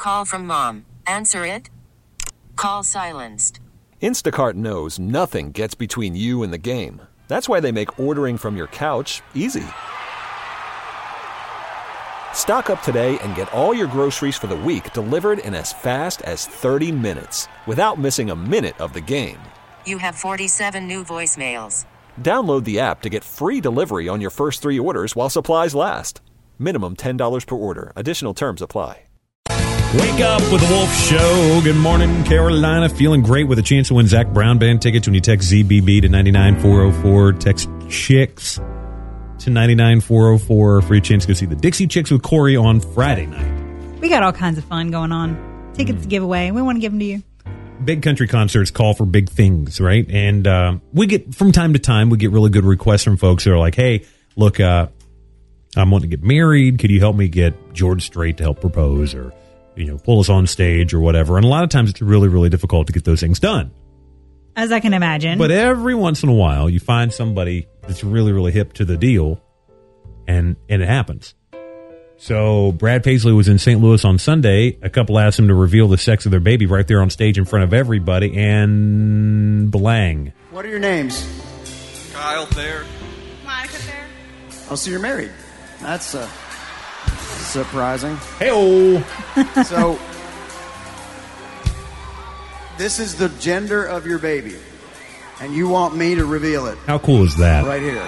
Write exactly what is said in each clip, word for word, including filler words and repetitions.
call from mom. Answer it. Call silenced. Instacart knows nothing gets between you and the game. That's why they make ordering from your couch easy. Stock up today and get all your groceries for the week delivered in as fast as thirty minutes without missing a minute of the game. You have forty-seven new voicemails. Download the app to get free delivery on your first three orders while supplies last. Minimum ten dollars per order. Additional terms apply. Wake up with the Wolf Show. Good morning, Carolina. Feeling great with a chance to win Zach Brown Band tickets when you text Z B B to nine nine four oh four. Text Chicks to nine nine four oh four for your chance to go see the Dixie Chicks with Corey on Friday night. We got all kinds of fun going on. Tickets mm. to give away. We want to give them to you. Big country concerts call for big things, right? And uh, we get, from time to time, we get really good requests from folks who are like, hey, look, uh, I'm wanting to get married. Could you help me get George Strait to help propose or, you know, pull us on stage or whatever? And a lot of times it's really, really difficult to get those things done. As I can imagine. But every once in a while, you find somebody that's really, really hip to the deal, and and it happens. So Brad Paisley was in Saint Louis on Sunday. A couple asked him to reveal the sex of their baby right there on stage in front of everybody, and blang. What are your names? Kyle Thayer. Monica Thayer. Oh, so you're married. That's uh, surprising. Hey-oh. So, this is the gender of your baby, and you want me to reveal it. How cool is that? Right here.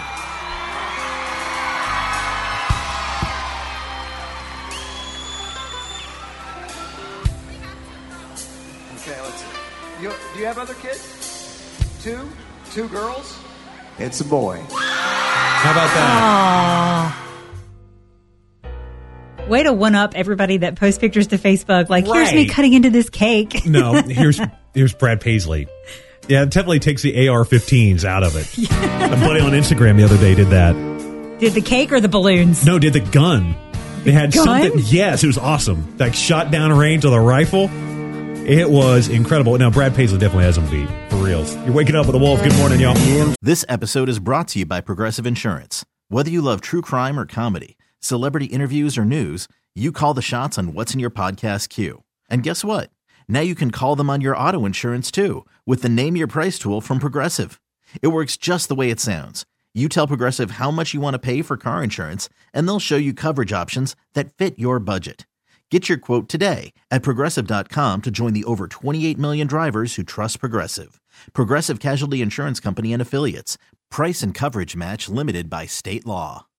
Okay, let's see. You, do you have other kids? Two? Two girls? It's a boy. How about that? Aww. Way to one-up everybody that posts pictures to Facebook. Like, right. Here's me cutting into this cake. No, here's here's Brad Paisley. Yeah, it definitely takes the A R fifteens out of it. Yeah. A buddy on Instagram the other day did that. Did the cake or the balloons? No, did the gun. They had gun? something. Yes, it was awesome. Like shot down range with a rifle. It was incredible. Now, Brad Paisley definitely has them beat. For reals. You're waking up with a wolf. Good morning, y'all. This episode is brought to you by Progressive Insurance. Whether you love true crime or comedy, celebrity interviews or news, you call the shots on what's in your podcast queue. And guess what? Now you can call them on your auto insurance too with the Name Your Price tool from Progressive. It works just the way it sounds. You tell Progressive how much you want to pay for car insurance, and they'll show you coverage options that fit your budget. Get your quote today at Progressive dot com to join the over twenty-eight million drivers who trust Progressive. Progressive Casualty Insurance Company and Affiliates. Price and coverage match limited by state law.